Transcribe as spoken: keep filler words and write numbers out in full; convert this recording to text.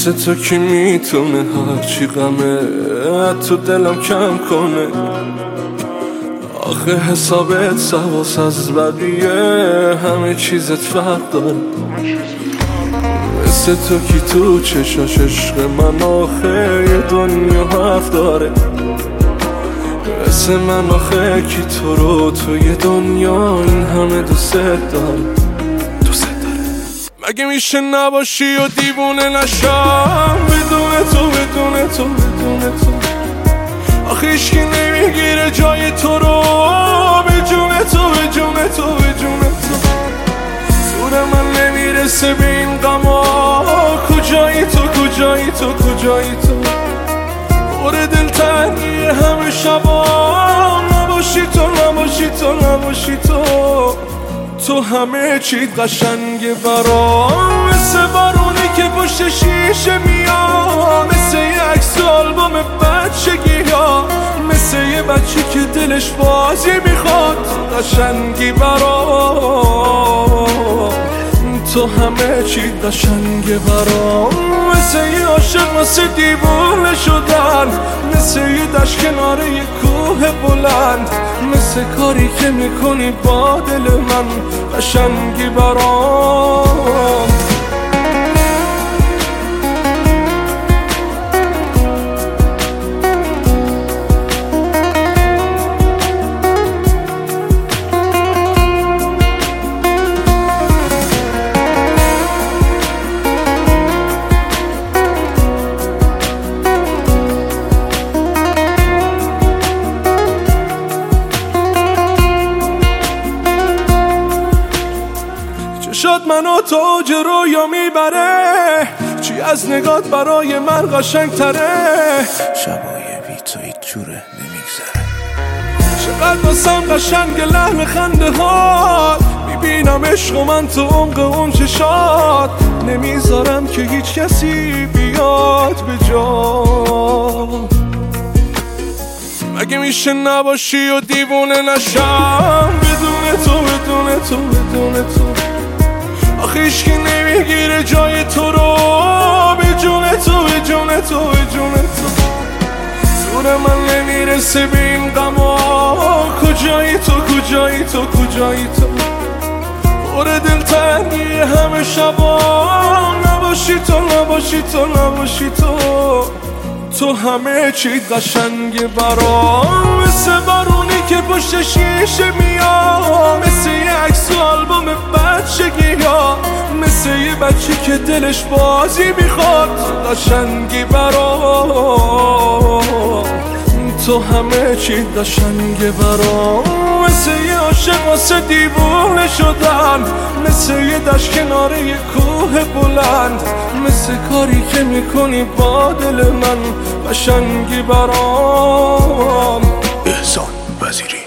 مثل تو کی میتونه هرچی غمه تو دلم کم کنه؟ آخه حسابت سواس از بقیه همه چیزت فرق داره. مثل تو کی تو چشاش عشق من آخه یه دنیا حرف داره؟ مثل من آخه کی تو رو تو یه دنیا این همه دوست داره؟ مگه میشه نباشی و دیوونه نشم بدون تو بدون تو بدون تو؟ آخه هیچکی نمیگیره جای تو رو به جون تو به جون تو به جون تو. زور من نمیرسه به این غما کجایی تو کجایی تو کجایی تو؟ پر دلتنگی همه شبا نباشی تو نباشی تو نباشی تو. تو همه چیت قشنگه برام مثل بارونی که پشت شیشه میاد، مثل یه عکس آلبوم بچگی ها، مثل یه بچه که دلش بازی میخواد. قشنگی برام تو همه چیت قشنگه برام مثل یه عاشق مثل دیوونه شدن، مثل یه دشت کنار یه کوه بلند، مثل کاری که میکنی با دل من. قشنگی برام شد منو تو اوج رویا میبره، چی از نگات برای من قشنگ تره؟ شبای بی تو هیچ جوره نمیگذره. چقدر واسم قشنگ لحن خنده ها، میبینم عشق و من تو عمق اون چشات. نمیذارم که هیچ کسی بیاد به جا. مگه میشه نباشی و دیوونه نشم بدون تو بدون تو بدون تو؟ آخه هیچکی نمیگیره جای تو رو به جون تو به جون تو به جون تو. زور من نمیرسه به این غما کجایی تو کجایی تو کجایی تو؟ پر دلتنگی همه شبا نباشی تو نباشی تو نباشی تو. تو همه چیت قشنگه برام مثل بارونی که پشت شیشه میاد، مثل یه عکس آلبوم بچگی ها، مثل یه بچه که دلش بازی میخواد. قشنگی برام تو همه چیت قشنگه برام مثل یه عاشق واسه دیوونه شدن، مثل یه دشت کنار یه کوه بلند، مثل کاری که میکنی با دل من. قشنگی برام احسان وزیری.